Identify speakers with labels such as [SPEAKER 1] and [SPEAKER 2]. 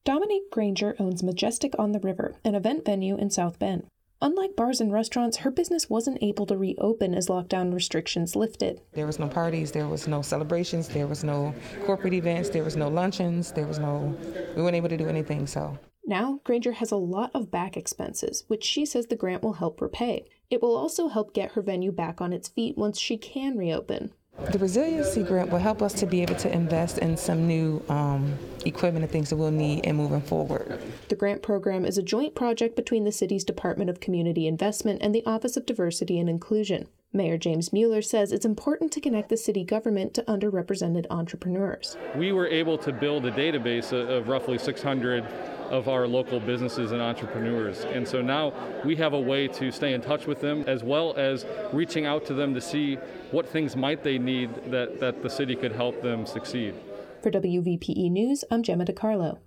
[SPEAKER 1] Dominique Granger owns Majestic on the River, an event venue in South Bend. Unlike bars and restaurants, her business wasn't able to reopen as lockdown restrictions lifted.
[SPEAKER 2] There was no parties, there was no celebrations, there was no corporate events, there was no luncheons, we weren't able to do anything, so.
[SPEAKER 1] Now, Granger has a lot of back expenses, which she says the grant will help repay. It will also help get her venue back on its feet once she can reopen.
[SPEAKER 2] The resiliency grant will help us to be able to invest in some new equipment and things that we'll need in moving forward.
[SPEAKER 1] The grant program is a joint project between the city's Department of Community Investment and the Office of Diversity and Inclusion. Mayor James Mueller says it's important to connect the city government to underrepresented entrepreneurs.
[SPEAKER 3] We were able to build a database of roughly 600 of our local businesses and entrepreneurs. And so now we have a way to stay in touch with them, as well as reaching out to them to see what things might they need that the city could help them succeed.
[SPEAKER 1] For WVPE News, I'm Gemma DiCarlo.